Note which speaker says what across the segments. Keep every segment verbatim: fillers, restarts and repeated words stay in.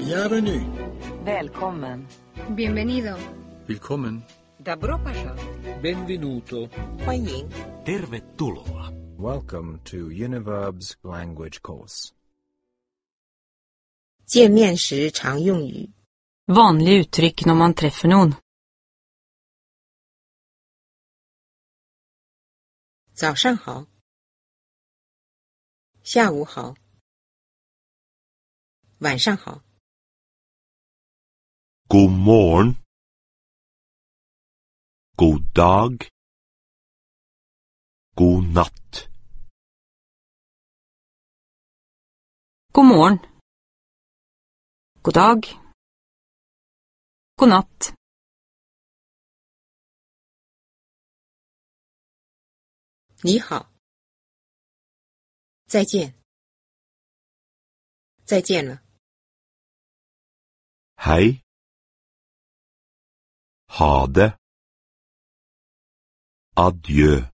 Speaker 1: Bienvenue.
Speaker 2: Välkommen.
Speaker 3: Bienvenido.
Speaker 1: Willkommen.
Speaker 2: Добро пожаловать.
Speaker 4: Benvenuto.
Speaker 2: 欢迎.
Speaker 5: Tervetuloa.
Speaker 6: Welcome to Univerb's language course.
Speaker 2: 见面时常用语.
Speaker 7: Vanlig uttrykk når man treffer noen.
Speaker 2: 早上好. 下午好. 晚上好.
Speaker 8: God morgen. God dag. God natt.
Speaker 7: God morgen. God dag. God natt.
Speaker 2: 你好. 再见. 再见了.
Speaker 8: Hei. Ha det. Adjø.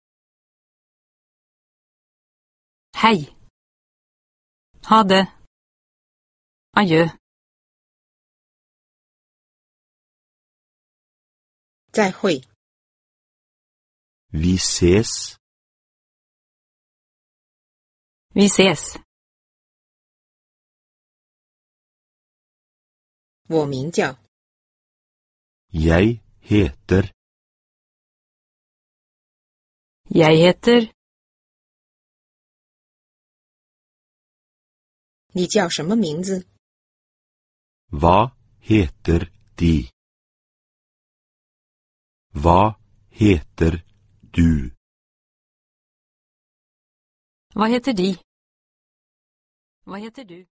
Speaker 7: Hei. Ha det. Adjø.
Speaker 2: 再会.
Speaker 8: Vi ses.
Speaker 7: Vi ses.
Speaker 2: 我名叫.
Speaker 8: Jeg heter.
Speaker 7: Jeg heter.
Speaker 2: 你叫什么名字?
Speaker 8: Hva heter de? Hva heter du?
Speaker 7: Hva heter de? Hva heter du?